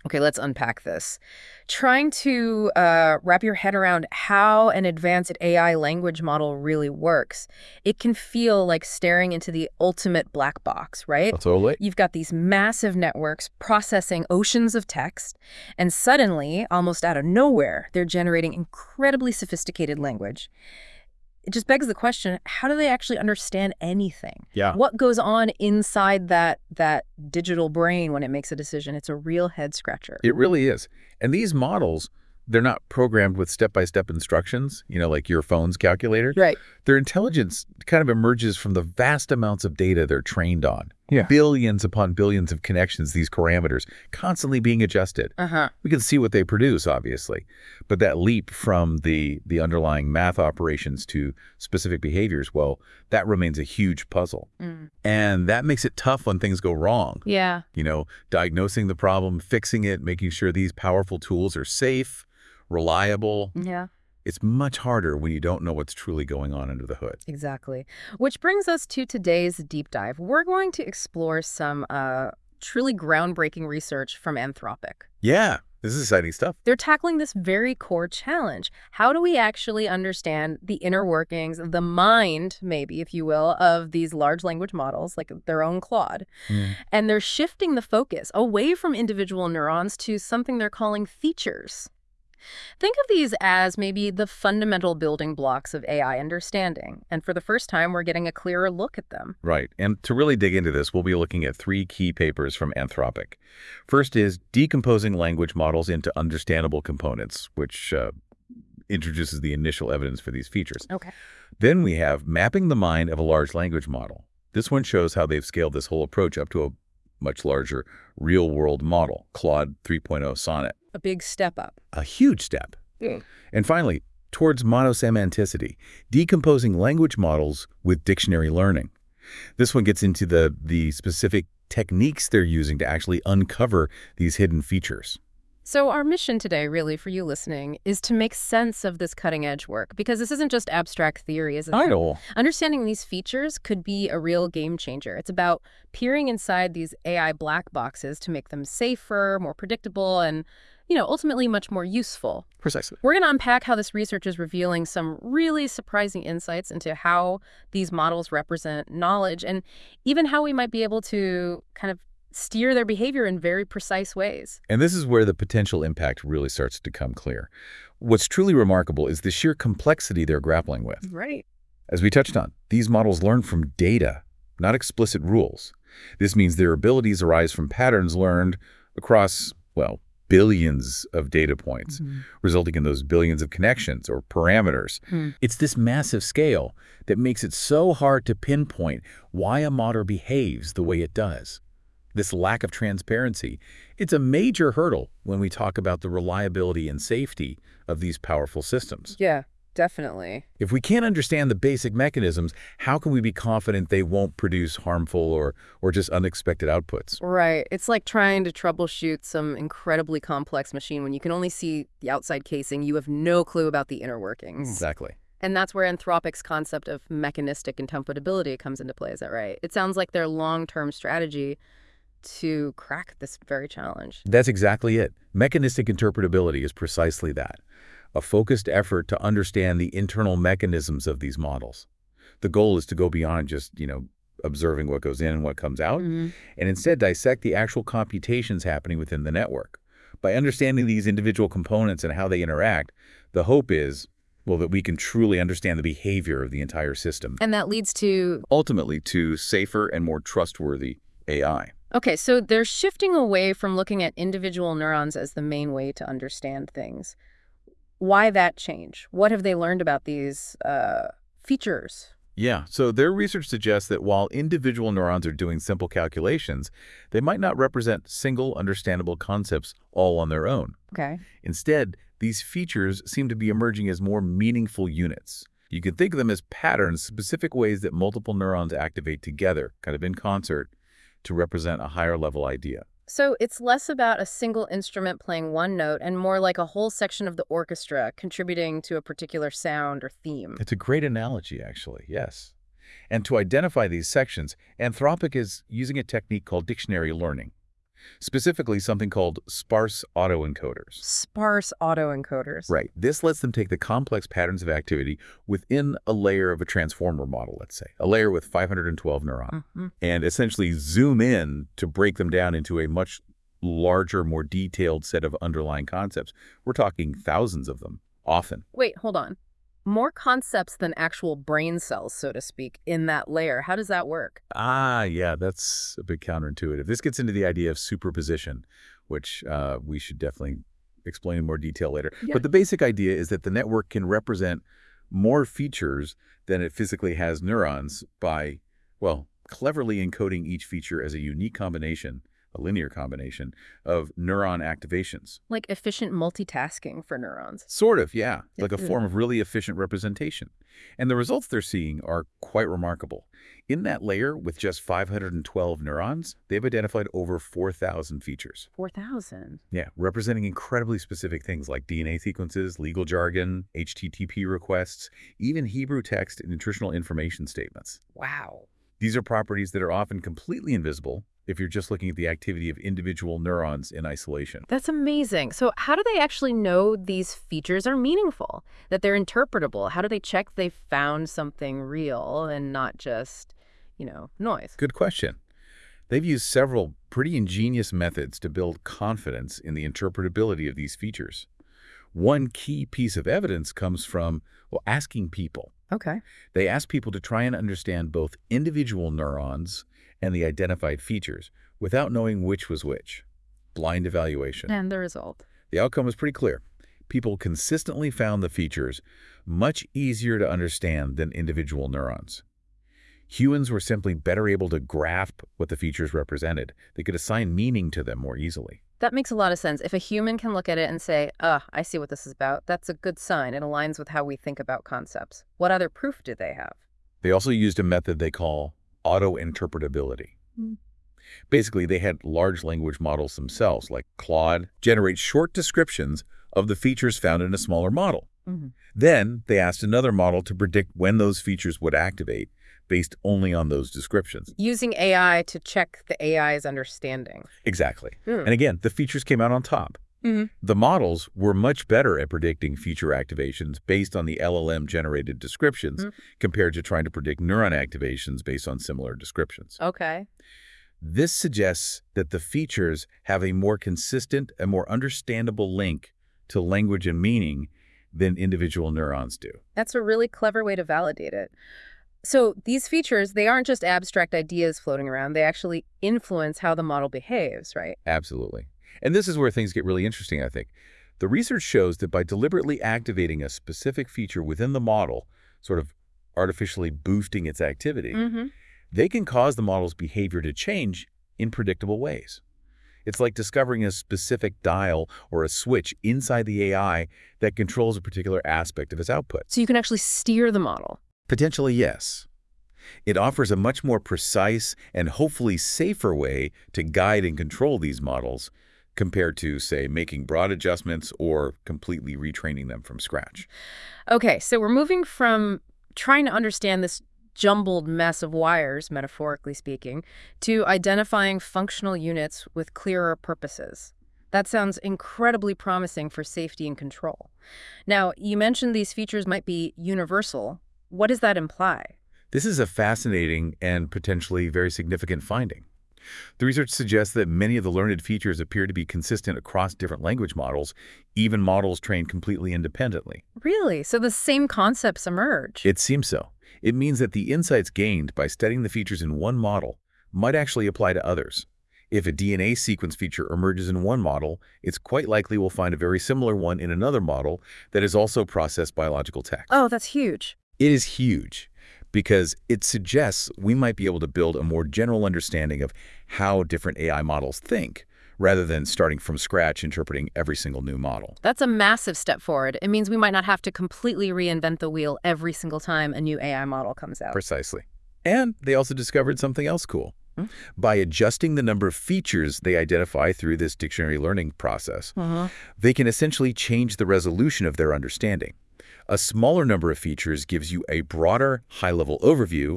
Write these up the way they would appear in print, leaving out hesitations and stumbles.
Okay, let's unpack this. Trying to wrap your head around how an advanced AI language model really works, it can feel like staring into the ultimate black box, right? Oh, totally. You've got these massive networks processing oceans of text, and suddenly, almost out of nowhere, they're generating incredibly sophisticated language. It just begs the question, how do they actually understand anything? Yeah. What goes on inside that digital brain when it makes a decision? It's a real head scratcher. It really is. And these models, they're not programmed with step-by-step instructions, like your phone's calculator. Right. Their intelligence kind of emerges from the vast amounts of data they're trained on. Yeah. Billions upon billions of connections, these parameters, constantly being adjusted. Uh-huh. We can see what they produce, obviously. But that leap from the underlying math operations to specific behaviors, well, that remains a huge puzzle. Mm. And that makes it tough when things go wrong. Yeah. Diagnosing the problem, fixing it, making sure these powerful tools are safe, reliable. Yeah. It's much harder when you don't know what's truly going on under the hood. Exactly. Which brings us to today's deep dive. We're going to explore some truly groundbreaking research from Anthropic. Yeah, this is exciting stuff. They're tackling this very core challenge. How do we actually understand the inner workings, the mind, maybe, if you will, of these large language models, like their own Claude? Mm. And they're shifting the focus away from individual neurons to something they're calling features. Think of these as maybe the fundamental building blocks of AI understanding. And for the first time, we're getting a clearer look at them. Right. And to really dig into this, we'll be looking at 3 key papers from Anthropic. First is decomposing language models into understandable components, which introduces the initial evidence for these features. Okay. Then we have mapping the mind of a large language model. This one shows how they've scaled this whole approach up to a much larger real-world model, Claude 3.0 Sonnet. A big step up. A huge step. Yeah. And finally, towards monosemanticity, decomposing language models with dictionary learning. This one gets into the specific techniques they're using to actually uncover these hidden features. So our mission today, really, for you listening, is to make sense of this cutting-edge work, because this isn't just abstract theory, is it? I know. Understanding these features could be a real game changer. It's about peering inside these AI black boxes to make them safer, more predictable, and ultimately much more useful. Precisely. We're going to unpack how this research is revealing some really surprising insights into how these models represent knowledge, and even how we might be able to kind of steer their behavior in very precise ways. And this is where the potential impact really starts to come clear. What's truly remarkable is the sheer complexity they're grappling with. Right. As we touched on, these models learn from data, not explicit rules. This means their abilities arise from patterns learned across, billions of data points, resulting in those billions of connections or parameters. It's this massive scale that makes it so hard to pinpoint why a model behaves the way it does. This lack of transparency, it's a major hurdle when we talk about the reliability and safety of these powerful systems. Yeah, definitely. If we can't understand the basic mechanisms, how can we be confident they won't produce harmful or just unexpected outputs? Right. It's like trying to troubleshoot some incredibly complex machine when you can only see the outside casing. You have no clue about the inner workings. Exactly. And that's where Anthropic's concept of mechanistic interpretability comes into play. Is that right? It sounds like their long-term strategy to crack this very challenge. That's exactly it. Mechanistic interpretability is precisely that. A focused effort to understand the internal mechanisms of these models. The goal is to go beyond just, observing what goes in and what comes out, and instead dissect the actual computations happening within the network. By understanding these individual components and how they interact, the hope is, that we can truly understand the behavior of the entire system. And that leads to? Ultimately, to safer and more trustworthy AI. Okay, so they're shifting away from looking at individual neurons as the main way to understand things. Why that change? What have they learned about these features? Yeah, so their research suggests that while individual neurons are doing simple calculations, they might not represent single understandable concepts all on their own. Okay. Instead, these features seem to be emerging as more meaningful units. You can think of them as patterns, specific ways that multiple neurons activate together, kind of in concert, to represent a higher level idea. So it's less about a single instrument playing one note and more like a whole section of the orchestra contributing to a particular sound or theme. It's a great analogy, actually, yes. And to identify these sections, Anthropic is using a technique called dictionary learning. specifically something called sparse autoencoders. Sparse autoencoders. Right. This lets them take the complex patterns of activity within a layer of a transformer model, let's say, a layer with 512 neurons, and essentially zoom in to break them down into a much larger, more detailed set of underlying concepts. We're talking thousands of them, often. Wait, hold on. More concepts than actual brain cells, so to speak, in that layer. How does that work? Yeah, that's a bit counterintuitive. This gets into the idea of superposition, which we should definitely explain in more detail later. Yeah. But the basic idea is that the network can represent more features than it physically has neurons by, well, cleverly encoding each feature as a unique combination, a linear combination, of neuron activations. Like efficient multitasking for neurons. Sort of, yeah. Like a form of really efficient representation. And the results they're seeing are quite remarkable. In that layer with just 512 neurons, they've identified over 4,000 features. 4,000? Yeah, representing incredibly specific things like DNA sequences, legal jargon, HTTP requests, even Hebrew text and nutritional information statements. Wow. These are properties that are often completely invisible if you're just looking at the activity of individual neurons in isolation. That's amazing. So how do they actually know these features are meaningful, that they're interpretable? How do they check they found something real and not just, noise? Good question. They've used several pretty ingenious methods to build confidence in the interpretability of these features. One key piece of evidence comes from, asking people. Okay. They ask people to try and understand both individual neurons and the identified features without knowing which was which. Blind evaluation. And the result? The outcome was pretty clear. People consistently found the features much easier to understand than individual neurons. Humans were simply better able to grasp what the features represented. They could assign meaning to them more easily. That makes a lot of sense. If a human can look at it and say, I see what this is about, that's a good sign. It aligns with how we think about concepts. What other proof did they have? They also used a method they call auto-interpretability. Basically, they had large language models themselves, like Claude, generate short descriptions of the features found in a smaller model. Then they asked another model to predict when those features would activate based only on those descriptions. Using AI to check the AI's understanding. Exactly. And again, the features came out on top. The models were much better at predicting feature activations based on the LLM-generated descriptions compared to trying to predict neuron activations based on similar descriptions. Okay. This suggests that the features have a more consistent and more understandable link to language and meaning than individual neurons do. That's a really clever way to validate it. So these features, they aren't just abstract ideas floating around. They actually influence how the model behaves, right? Absolutely. And this is where things get really interesting, I think. The research shows that by deliberately activating a specific feature within the model, sort of artificially boosting its activity, they can cause the model's behavior to change in predictable ways. It's like discovering a specific dial or a switch inside the AI that controls a particular aspect of its output. So you can actually steer the model. Potentially, yes. It offers a much more precise and hopefully safer way to guide and control these models compared to, say, making broad adjustments or completely retraining them from scratch. Okay, so we're moving from trying to understand this jumbled mess of wires, metaphorically speaking, to identifying functional units with clearer purposes. That sounds incredibly promising for safety and control. Now, you mentioned these features might be universal. What does that imply? This is a fascinating and potentially very significant finding. The research suggests that many of the learned features appear to be consistent across different language models, even models trained completely independently. Really? So the same concepts emerge? It seems so. It means that the insights gained by studying the features in one model might actually apply to others. If a DNA sequence feature emerges in one model, it's quite likely we'll find a very similar one in another model that has also processed biological text. Oh, that's huge. It is huge because it suggests we might be able to build a more general understanding of how different AI models think, rather than starting from scratch interpreting every single new model. That's a massive step forward. It means we might not have to completely reinvent the wheel every single time a new AI model comes out. Precisely. And they also discovered something else cool. By adjusting the number of features they identify through this dictionary learning process, they can essentially change the resolution of their understanding. A smaller number of features gives you a broader, high-level overview,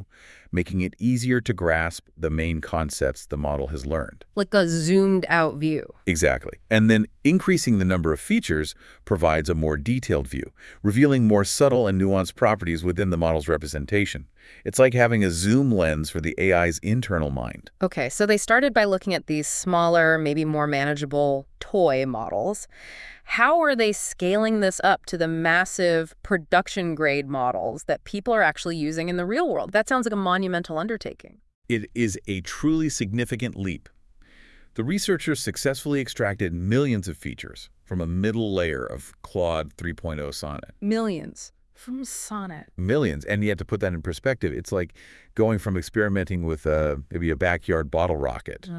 making it easier to grasp the main concepts the model has learned. Like a zoomed-out view. Exactly. And then increasing the number of features provides a more detailed view, revealing more subtle and nuanced properties within the model's representation. It's like having a zoom lens for the AI's internal mind. Okay, so they started by looking at these smaller, maybe more manageable toy models. How are they scaling this up to the massive production-grade models that people are actually using in the real world? That sounds like a monumental undertaking. It is a truly significant leap. The researchers successfully extracted millions of features from a middle layer of Claude 3.0 Sonnet. Millions from Sonnet. Millions. And yet, to put that in perspective, it's like going from experimenting with maybe a backyard bottle rocket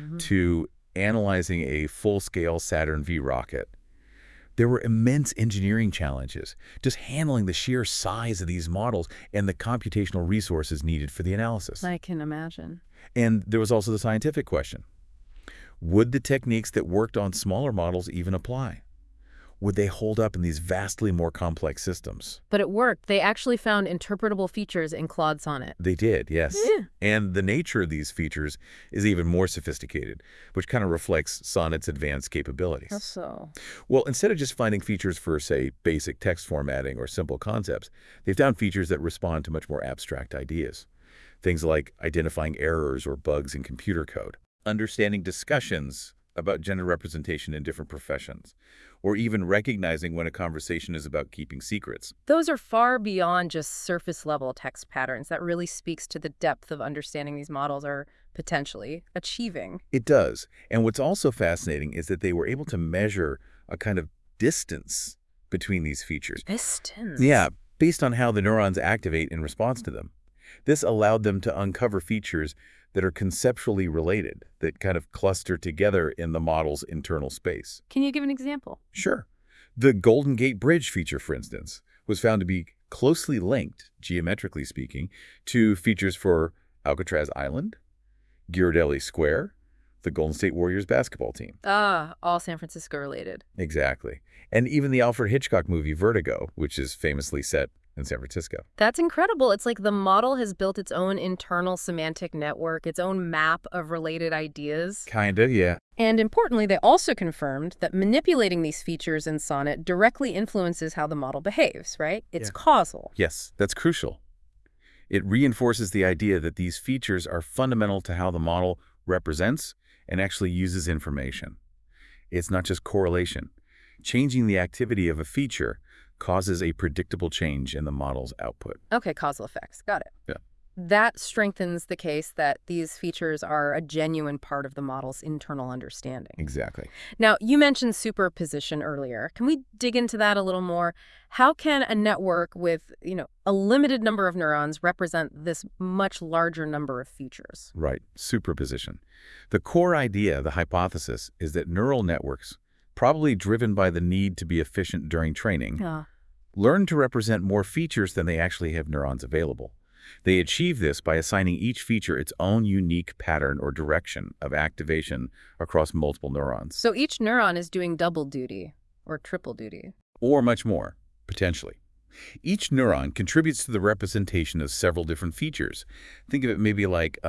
to analyzing a full-scale Saturn V rocket. There were immense engineering challenges, just handling the sheer size of these models and the computational resources needed for the analysis. I can imagine. And there was also the scientific question. Would the techniques that worked on smaller models even apply? Would they hold up in these vastly more complex systems? But it worked. They actually found interpretable features in Claude Sonnet. They did, yes. Yeah. And the nature of these features is even more sophisticated, which kind of reflects Sonnet's advanced capabilities. How so? Well, instead of just finding features for, say, basic text formatting or simple concepts, they've found features that respond to much more abstract ideas. Things like identifying errors or bugs in computer code, understanding discussions about gender representation in different professions, or even recognizing when a conversation is about keeping secrets. Those are far beyond just surface-level text patterns. That really speaks to the depth of understanding these models are potentially achieving. It does. And what's also fascinating is that they were able to measure a kind of distance between these features. Distance? Yeah, based on how the neurons activate in response to them. This allowed them to uncover features that are conceptually related, that kind of cluster together in the model's internal space. Can you give an example? Sure. The Golden Gate Bridge feature, for instance, was found to be closely linked, geometrically speaking, to features for Alcatraz Island, Ghirardelli Square, the Golden State Warriors basketball team. Ah, all San Francisco related. Exactly. And even the Alfred Hitchcock movie Vertigo, which is famously set in San Francisco. That's incredible. It's like the model has built its own internal semantic network, its own map of related ideas. Kinda, yeah. And importantly, they also confirmed that manipulating these features in Sonnet directly influences how the model behaves, right? It's causal. Yes, that's crucial. It reinforces the idea that these features are fundamental to how the model represents and actually uses information. It's not just correlation. Changing the activity of a feature causes a predictable change in the model's output. Okay, causal effects. Got it. Yeah. That strengthens the case that these features are a genuine part of the model's internal understanding. Exactly. Now, you mentioned superposition earlier. Can we dig into that a little more? How can a network with, a limited number of neurons represent this much larger number of features? Right. Superposition. The core idea, the hypothesis, is that neural networks, probably driven by the need to be efficient during training, learn to represent more features than they actually have neurons available. They achieve this by assigning each feature its own unique pattern or direction of activation across multiple neurons. So each neuron is doing double duty or triple duty. Or much more, potentially. Each neuron contributes to the representation of several different features. Think of it maybe like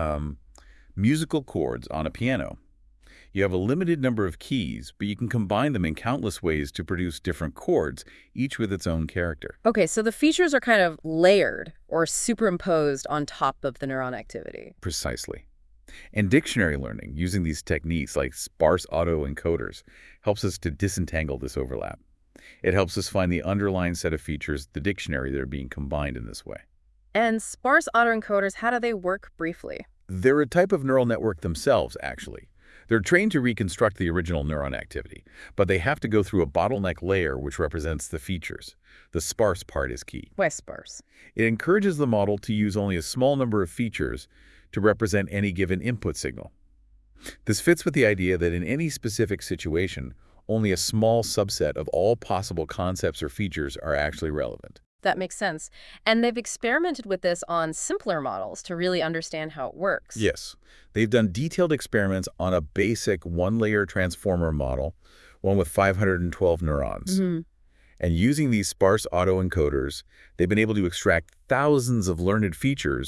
musical chords on a piano. You have a limited number of keys, but you can combine them in countless ways to produce different chords, each with its own character. Okay, so the features are kind of layered or superimposed on top of the neuron activity. Precisely. And dictionary learning, using these techniques like sparse autoencoders, helps us to disentangle this overlap. It helps us find the underlying set of features, the dictionary, that are being combined in this way. And sparse autoencoders, how do they work briefly? They're a type of neural network themselves, actually. They're trained to reconstruct the original neuron activity, but they have to go through a bottleneck layer which represents the features. The sparse part is key. Why sparse? It encourages the model to use only a small number of features to represent any given input signal. This fits with the idea that in any specific situation, only a small subset of all possible concepts or features are actually relevant. That makes sense. And they've experimented with this on simpler models to really understand how it works. Yes. They've done detailed experiments on a basic one-layer transformer model, one with 512 neurons. And using these sparse autoencoders, they've been able to extract thousands of learned features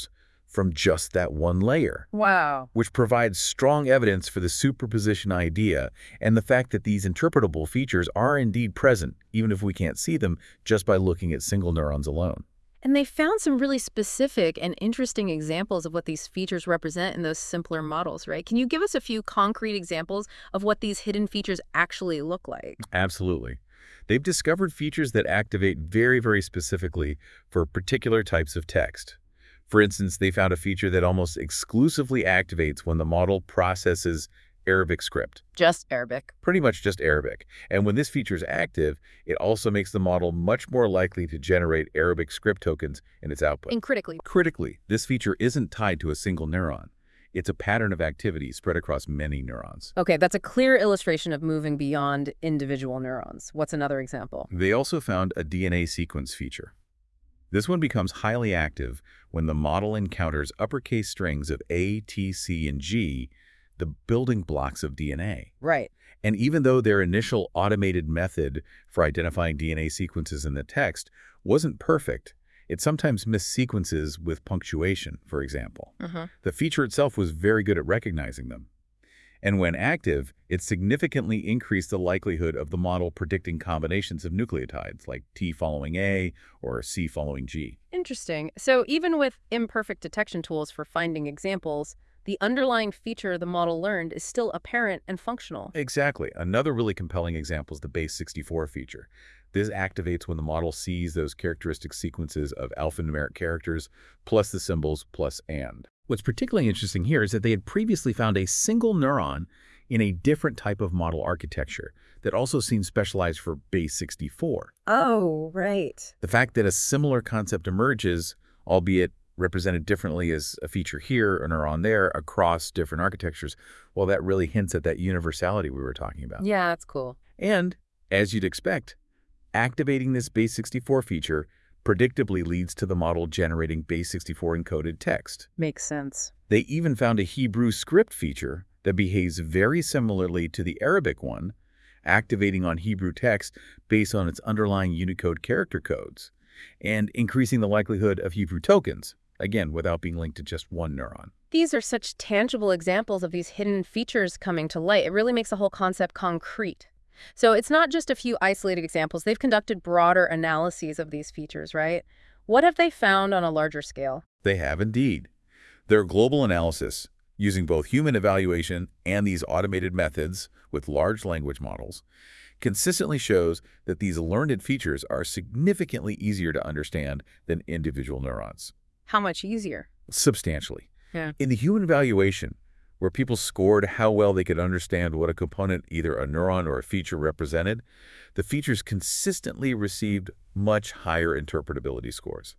from just that one layer, Wow. which provides strong evidence for the superposition idea and the fact that these interpretable features are indeed present, even if we can't see them just by looking at single neurons alone. And they found some really specific and interesting examples of what these features represent in those simpler models, right? Can you give us a few concrete examples of what these hidden features actually look like? Absolutely. They've discovered features that activate very, very specifically for particular types of text. For instance, they found a feature that almost exclusively activates when the model processes Arabic script. Just Arabic. Pretty much just Arabic. And when this feature is active, it also makes the model much more likely to generate Arabic script tokens in its output. And critically. Critically, this feature isn't tied to a single neuron. It's a pattern of activity spread across many neurons. Okay, that's a clear illustration of moving beyond individual neurons. What's another example? They also found a DNA sequence feature. This one becomes highly active when the model encounters uppercase strings of A, T, C, and G, the building blocks of DNA. Right. And even though their initial automated method for identifying DNA sequences in the text wasn't perfect, it sometimes missed sequences with punctuation, for example. The feature itself was very good at recognizing them. And when active, it significantly increased the likelihood of the model predicting combinations of nucleotides, like T following A or C following G. Interesting. So even with imperfect detection tools for finding examples, the underlying feature the model learned is still apparent and functional. Exactly. Another really compelling example is the base64 feature. This activates when the model sees those characteristic sequences of alphanumeric characters plus the symbols plus and. What's particularly interesting here is that they had previously found a single neuron in a different type of model architecture that also seemed specialized for base64. Oh, right. The fact that a similar concept emerges, albeit represented differently as a feature here or neuron there across different architectures, well, that really hints at that universality we were talking about. Yeah, that's cool. And, as you'd expect, activating this base64 feature predictably leads to the model generating base64 encoded text. Makes sense. They even found a Hebrew script feature that behaves very similarly to the Arabic one, activating on Hebrew text based on its underlying Unicode character codes, and increasing the likelihood of Hebrew tokens, again, without being linked to just one neuron. These are such tangible examples of these hidden features coming to light. It really makes the whole concept concrete. So it's not just a few isolated examples. They've conducted broader analyses of these features, right? What have they found on a larger scale? They have indeed. Their global analysis, using both human evaluation and these automated methods with large language models, consistently shows that these learned features are significantly easier to understand than individual neurons. How much easier? Substantially. Yeah. In the human evaluation, where people scored how well they could understand what a component, either a neuron or a feature, represented, the features consistently received much higher interpretability scores.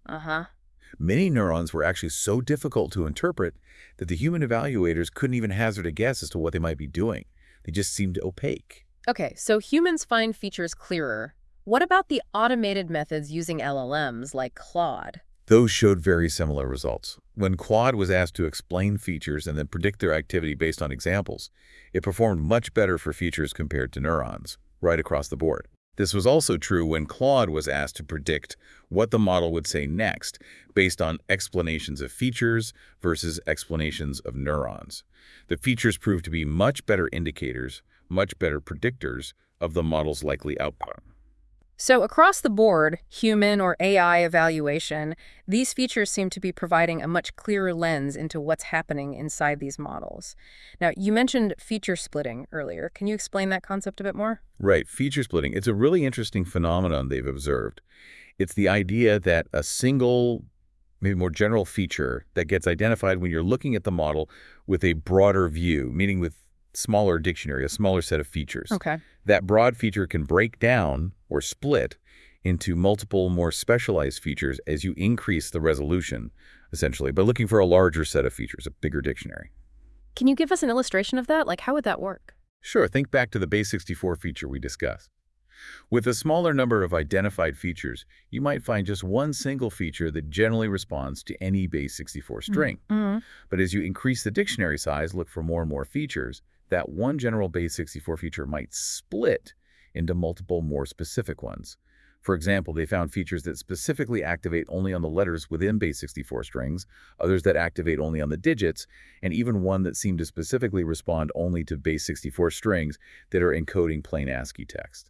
Many neurons were actually so difficult to interpret that the human evaluators couldn't even hazard a guess as to what they might be doing. They just seemed opaque. Okay, so humans find features clearer. What about the automated methods using LLMs like Claude? Those showed very similar results. When Claude was asked to explain features and then predict their activity based on examples, it performed much better for features compared to neurons, right across the board. This was also true when Claude was asked to predict what the model would say next based on explanations of features versus explanations of neurons. The features proved to be much better indicators, much better predictors of the model's likely output. So across the board, human or AI evaluation, these features seem to be providing a much clearer lens into what's happening inside these models. Now, you mentioned feature splitting earlier. Can you explain that concept a bit more? Right, feature splitting. It's a really interesting phenomenon they've observed. It's the idea that a single, maybe more general feature that gets identified when you're looking at the model with a broader view, meaning with smaller dictionary, a smaller set of features. Okay. That broad feature can break down or split into multiple more specialized features as you increase the resolution, essentially, by looking for a larger set of features, a bigger dictionary. Can you give us an illustration of that? Like, how would that work? Sure, think back to the base64 feature we discussed. With a smaller number of identified features, you might find just one single feature that generally responds to any base64 string. But as you increase the dictionary size, look for more and more features, that one general base64 feature might split into multiple more specific ones. For example, they found features that specifically activate only on the letters within base64 strings, others that activate only on the digits, and even one that seemed to specifically respond only to base64 strings that are encoding plain ASCII text.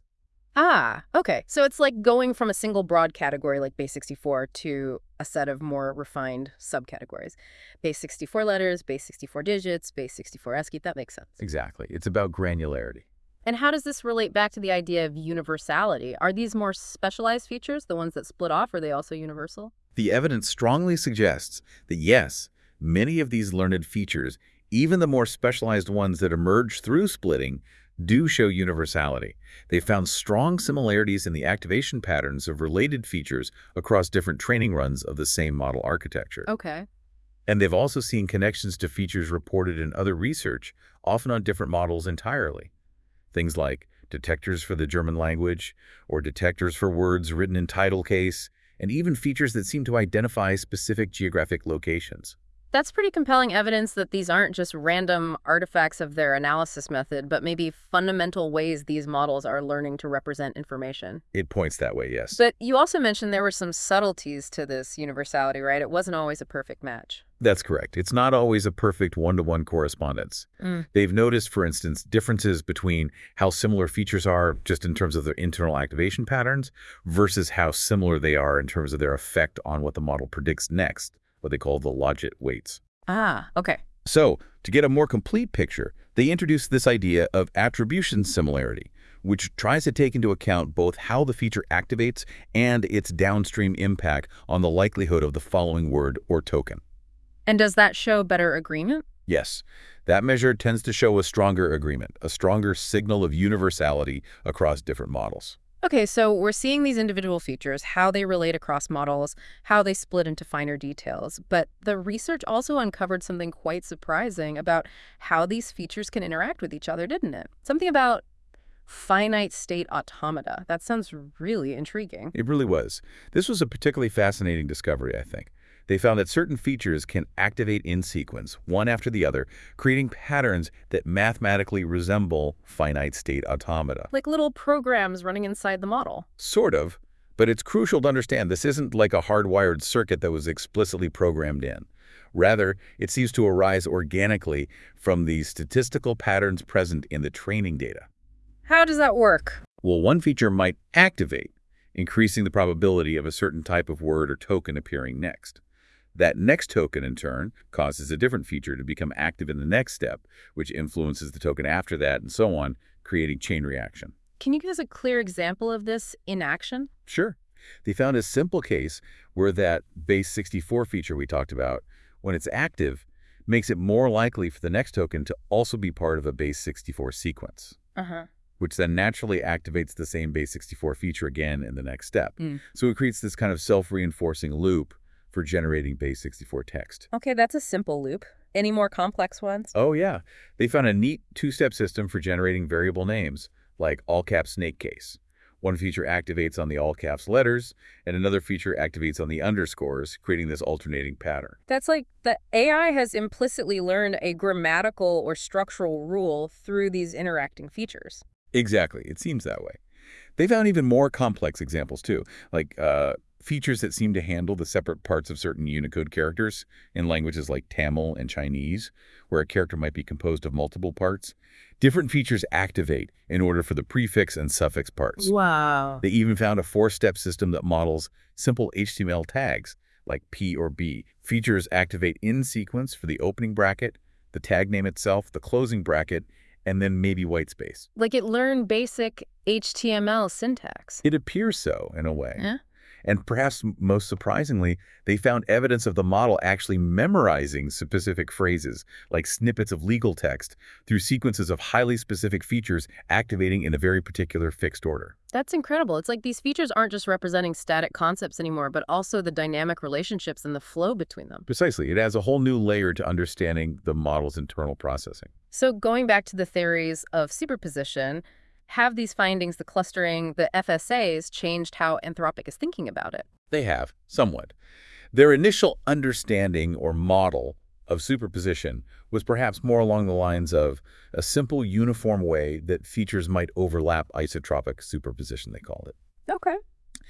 Ah, okay. So it's like going from a single broad category like base64 to a set of more refined subcategories. Base64 letters, base64 digits, base64 ASCII. That makes sense. Exactly. It's about granularity. And how does this relate back to the idea of universality? Are these more specialized features, the ones that split off, or are they also universal? The evidence strongly suggests that yes, many of these learned features, even the more specialized ones that emerge through splitting, do show universality. They found strong similarities in the activation patterns of related features across different training runs of the same model architecture. Okay. And they've also seen connections to features reported in other research, often on different models entirely. Things like detectors for the German language, or detectors for words written in title case, and even features that seem to identify specific geographic locations. That's pretty compelling evidence that these aren't just random artifacts of their analysis method, but maybe fundamental ways these models are learning to represent information. It points that way, yes. But you also mentioned there were some subtleties to this universality, right? It wasn't always a perfect match. That's correct. It's not always a perfect one-to-one correspondence. They've noticed, for instance, differences between how similar features are just in terms of their internal activation patterns versus how similar they are in terms of their effect on what the model predicts next, what they call the logit weights. Ah, okay. So, to get a more complete picture, they introduced this idea of attribution similarity, which tries to take into account both how the feature activates and its downstream impact on the likelihood of the following word or token. And does that show better agreement? Yes, that measure tends to show a stronger agreement, a stronger signal of universality across different models. Okay, so we're seeing these individual features, how they relate across models, how they split into finer details. But the research also uncovered something quite surprising about how these features can interact with each other, didn't it? Something about finite state automata. That sounds really intriguing. It really was. This was a particularly fascinating discovery, I think. They found that certain features can activate in sequence, one after the other, creating patterns that mathematically resemble finite state automata. Like little programs running inside the model. Sort of, but it's crucial to understand this isn't like a hardwired circuit that was explicitly programmed in. Rather, it seems to arise organically from the statistical patterns present in the training data. How does that work? Well, one feature might activate, increasing the probability of a certain type of word or token appearing next. That next token, in turn, causes a different feature to become active in the next step, which influences the token after that, and so on, creating chain reaction. Can you give us a clear example of this in action? Sure. They found a simple case where that base64 feature we talked about, when it's active, makes it more likely for the next token to also be part of a base64 sequence, which then naturally activates the same base64 feature again in the next step. So it creates this kind of self-reinforcing loop for generating base64 text. Okay, that's a simple loop. Any more complex ones? Oh, yeah. They found a neat two-step system for generating variable names, like all-caps snake case. One feature activates on the all-caps letters, and another feature activates on the underscores, creating this alternating pattern. That's like the AI has implicitly learned a grammatical or structural rule through these interacting features. Exactly. It seems that way. They found even more complex examples, too, like features that seem to handle the separate parts of certain Unicode characters in languages like Tamil and Chinese, where a character might be composed of multiple parts. Different features activate in order for the prefix and suffix parts. Wow. They even found a four-step system that models simple HTML tags, like P or B. Features activate in sequence for the opening bracket, the tag name itself, the closing bracket, and then maybe white space. Like it learned basic HTML syntax. It appears so, in a way. Yeah. And perhaps most surprisingly, they found evidence of the model actually memorizing specific phrases, like snippets of legal text, through sequences of highly specific features activating in a very particular fixed order. That's incredible. It's like these features aren't just representing static concepts anymore, but also the dynamic relationships and the flow between them. Precisely. It adds a whole new layer to understanding the model's internal processing. So going back to the theories of superposition, have these findings, the clustering, the FSAs, changed how Anthropic is thinking about it? They have, somewhat. Their initial understanding or model of superposition was perhaps more along the lines of a simple, uniform way that features might overlap isotropic superposition, they called it. Okay.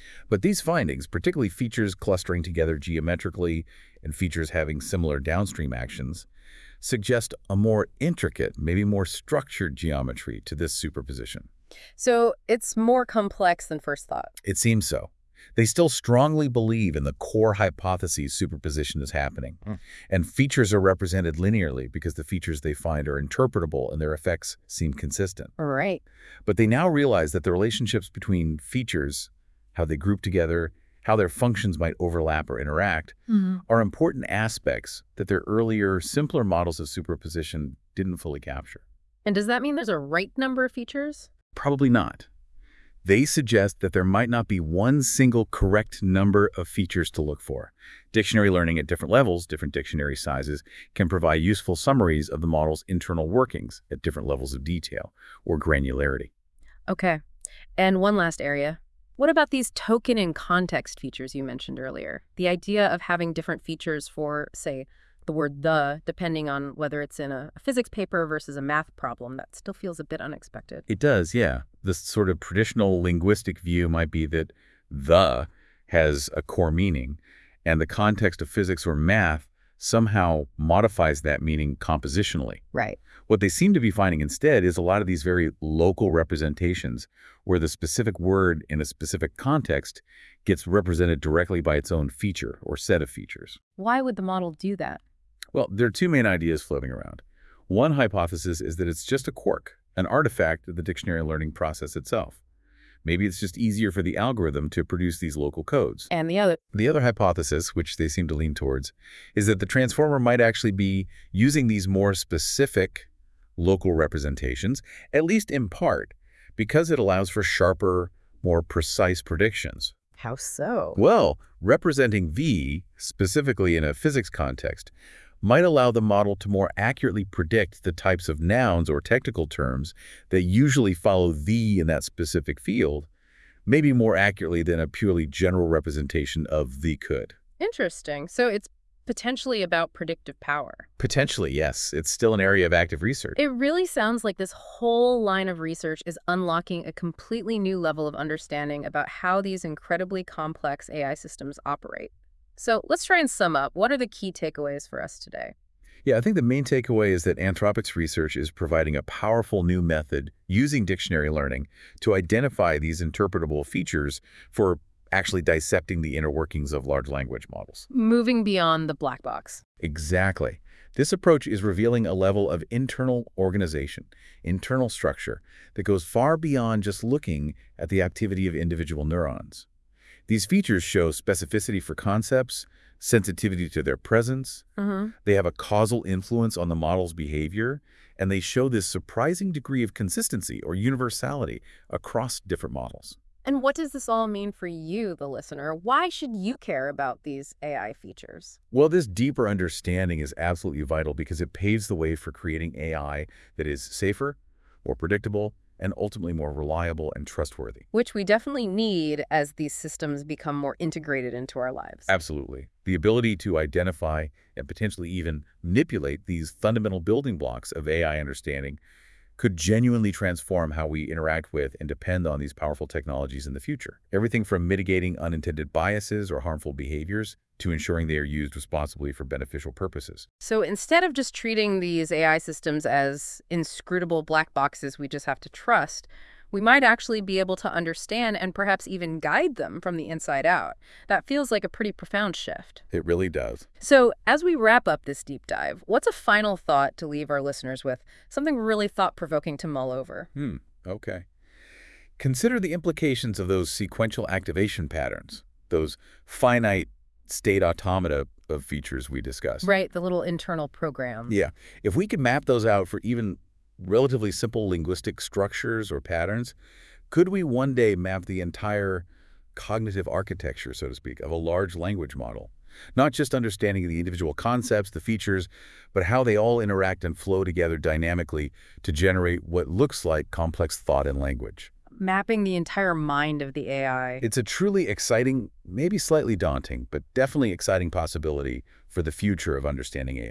But these findings, particularly features clustering together geometrically and features having similar downstream actions, suggest a more intricate, maybe more structured geometry to this superposition. So it's more complex than first thought. It seems so. They still strongly believe in the core hypothesis superposition is happening. And features are represented linearly because the features they find are interpretable and their effects seem consistent. Right. But they now realize that the relationships between features, how they group together, how their functions might overlap or interact, are important aspects that their earlier, simpler models of superposition didn't fully capture. And does that mean there's a right number of features? Probably not. They suggest that there might not be one single correct number of features to look for. Dictionary learning at different levels, different dictionary sizes, can provide useful summaries of the model's internal workings at different levels of detail or granularity. Okay. And one last area. What about these token and context features you mentioned earlier? The idea of having different features for, say, the word "the," depending on whether it's in a physics paper versus a math problem, that still feels a bit unexpected. It does, yeah. This sort of traditional linguistic view might be that "the" has a core meaning, and the context of physics or math somehow modifies that meaning compositionally. Right. What they seem to be finding instead is a lot of these very local representations where the specific word in a specific context gets represented directly by its own feature or set of features. Why would the model do that? Well, there are two main ideas floating around. One hypothesis is that it's just a quirk, an artifact of the dictionary learning process itself. Maybe it's just easier for the algorithm to produce these local codes. And the other. The other hypothesis, which they seem to lean towards, is that the transformer might actually be using these more specific local representations, at least in part, because it allows for sharper, more precise predictions. How so? Well, representing V, specifically in a physics context, might allow the model to more accurately predict the types of nouns or technical terms that usually follow the in that specific field, maybe more accurately than a purely general representation of the could. Interesting. So it's potentially about predictive power. Potentially, yes. It's still an area of active research. It really sounds like this whole line of research is unlocking a completely new level of understanding about how these incredibly complex AI systems operate. So let's try and sum up. What are the key takeaways for us today? Yeah, I think the main takeaway is that Anthropic's research is providing a powerful new method using dictionary learning to identify these interpretable features for actually dissecting the inner workings of large language models. Moving beyond the black box. Exactly. This approach is revealing a level of internal organization, internal structure, that goes far beyond just looking at the activity of individual neurons. These features show specificity for concepts, sensitivity to their presence, they have a causal influence on the model's behavior, and they show this surprising degree of consistency or universality across different models. And what does this all mean for you, the listener? Why should you care about these AI features? Well, this deeper understanding is absolutely vital because it paves the way for creating AI that is safer, more predictable, and ultimately more reliable and trustworthy. Which we definitely need as these systems become more integrated into our lives. Absolutely. The ability to identify and potentially even manipulate these fundamental building blocks of AI understanding could genuinely transform how we interact with and depend on these powerful technologies in the future. Everything from mitigating unintended biases or harmful behaviors to ensuring they are used responsibly for beneficial purposes. So instead of just treating these AI systems as inscrutable black boxes we just have to trust, we might actually be able to understand and perhaps even guide them from the inside out. That feels like a pretty profound shift. It really does. So as we wrap up this deep dive, what's a final thought to leave our listeners with? Something really thought-provoking to mull over. Okay. Consider the implications of those sequential activation patterns, those finite state automata of features we discussed. Right, the little internal programs. Yeah. If we could map those out for even relatively simple linguistic structures or patterns, could we one day map the entire cognitive architecture, so to speak, of a large language model? Not just understanding the individual concepts, the features, but how they all interact and flow together dynamically to generate what looks like complex thought and language. Mapping the entire mind of the AI. It's a truly exciting, maybe slightly daunting, but definitely exciting possibility for the future of understanding AI.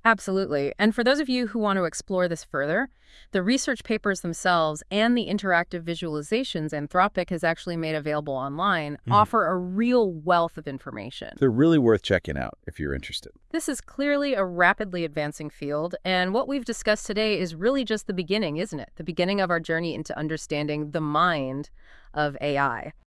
Absolutely. And for those of you who want to explore this further, the research papers themselves and the interactive visualizations Anthropic has actually made available online offer a real wealth of information. They're really worth checking out if you're interested. This is clearly a rapidly advancing field, and what we've discussed today is really just the beginning, isn't it? The beginning of our journey into understanding the mind of AI.